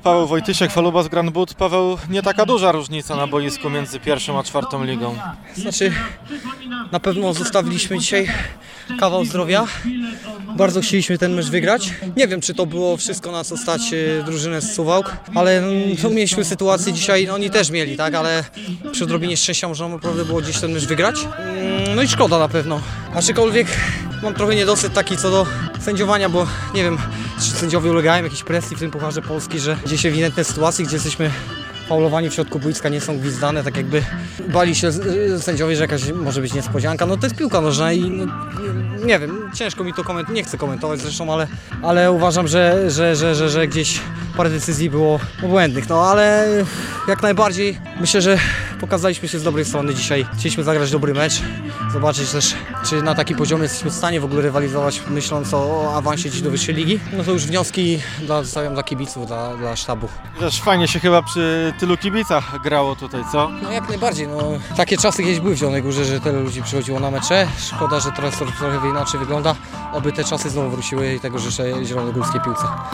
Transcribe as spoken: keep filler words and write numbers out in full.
Paweł Wojtysiek, Falubas Grand But. Paweł, nie taka duża różnica na boisku między pierwszą a czwartą ligą. Znaczy, na pewno zostawiliśmy dzisiaj kawał zdrowia. Bardzo chcieliśmy ten mecz wygrać. Nie wiem, czy to było wszystko, na co stać drużynę z Suwałk, ale no, mieliśmy sytuację dzisiaj, no, oni też mieli, tak, ale przy odrobinie szczęścia można naprawdę było gdzieś ten mecz wygrać. No i szkoda na pewno. Aczkolwiek mam trochę niedosyt taki co do sędziowania, bo nie wiem, czy sędziowie ulegają jakiejś presji w tym Pucharze Polski, że gdzieś ewidentne sytuacje, gdzie jesteśmy faulowani w środku boiska, nie są gwizdane, tak jakby bali się sędziowie, że jakaś może być niespodzianka. No to jest piłka nożna i no, nie wiem, ciężko mi to komentować, nie chcę komentować zresztą, ale, ale uważam, że, że, że, że, że gdzieś parę decyzji było błędnych, no ale jak najbardziej myślę, że pokazaliśmy się z dobrej strony dzisiaj. Chcieliśmy zagrać dobry mecz, zobaczyć też, czy na takim poziomie jesteśmy w stanie w ogóle rywalizować, myśląc o awansie dziś do wyższej ligi. No to już wnioski dla, zostawiam dla kibiców, dla, dla sztabu. Też fajnie się chyba przy tylu kibicach grało tutaj, co? No jak najbardziej, no takie czasy kiedyś były w Zielonej Górze, że tyle ludzi przychodziło na mecze. Szkoda, że teraz to trochę inaczej wygląda. Oby te czasy znowu wróciły i tego życzę zielonogórskiej piłce.